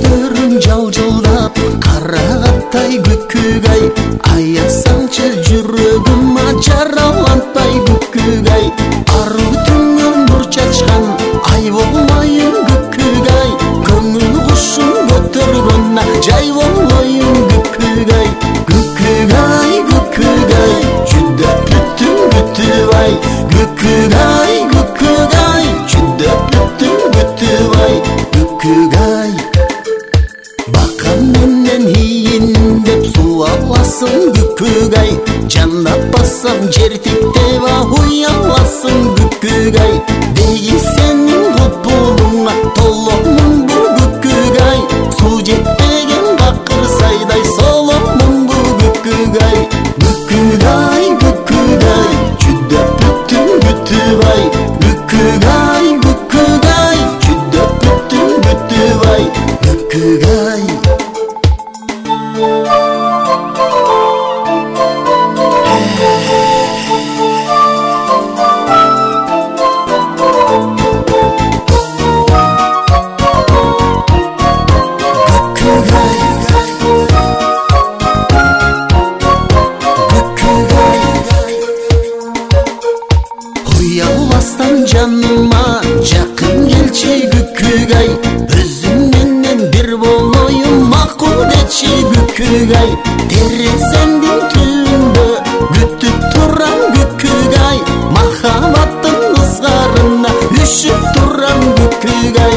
көздөрүң жалжылдап карагаттай күкүк ай аясаңчы жүрөгүм жаралантпай күкүк ай аруу түнүн нур чачкан ай болмайын күкүк ай көңүл кушун көтөргөн жай болмайын күкүк ай күкүк ай күкүк ай жүдөп бүттүм күтүп ай күкүк ай жүдөп бүттүм күтүп ай күкүк ай бакам менен ийин деп суу аласың күкүк ай жанап бассам жер тиктеп уяласың күкүк ай деги сенин кутбулуңа толомун бул күкүк ай суу жетпеген бакыр сайдай соломун бул күкүк ай күкүк ай жүдөп бүттүм күтүп ай күкүк ай жүдөп бүттүм күтүп ай күкүк ай уялбастан жаныма жакын келчи күкүк ай өзүң менен бир болоюн макул дечи күкүк ай терезеңдин түбүндө күтүп турам күкүк ай махаббаттын ызгарына үшүп турам күкүк ай